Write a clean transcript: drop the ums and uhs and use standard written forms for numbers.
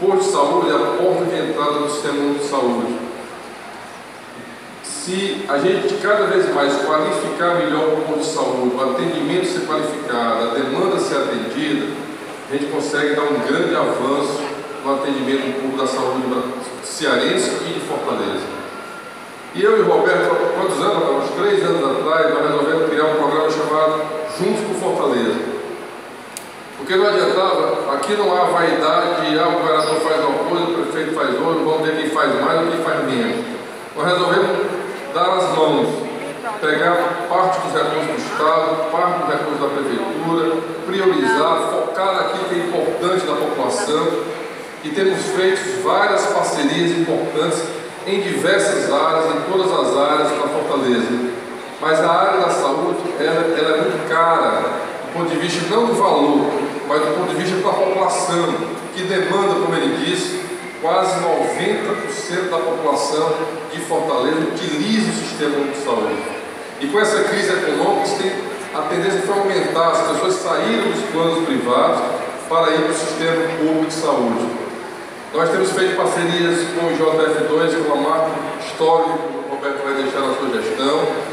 posto de saúde é a porta de entrada do sistema único de saúde. Se a gente cada vez mais qualificar melhor o posto de saúde, o atendimento ser qualificado, a demanda ser atendida, a gente consegue dar um grande avanço no atendimento público da saúde cearense e de Fortaleza. E eu e o Roberto, quantos anos? Uns 3 anos atrás, nós resolvemos criar um programa chamado Juntos por Fortaleza. Porque não adiantava, aqui não há vaidade de o governador faz uma coisa, o prefeito faz outra, vamos ver quem faz mais ou quem faz menos. Nós resolvemos dar as mãos, pegar parte dos recursos do Estado, parte dos recursos da Prefeitura, priorizar, focar naquilo que é importante da população, e temos feito várias parcerias importantes em diversas áreas, em todas as áreas da Fortaleza. Mas a área da saúde, ela é muito cara, do ponto de vista não do valor, mas do ponto de vista da população, que demanda, como ele disse, quase 90% da população de Fortaleza utiliza o sistema único de saúde. E com essa crise econômica, a tendência foi aumentar, as pessoas saíram dos planos privados para ir para o sistema público de saúde. Nós temos feito parcerias com o JF2, que é uma marca histórica que o Roberto vai deixar na sua gestão.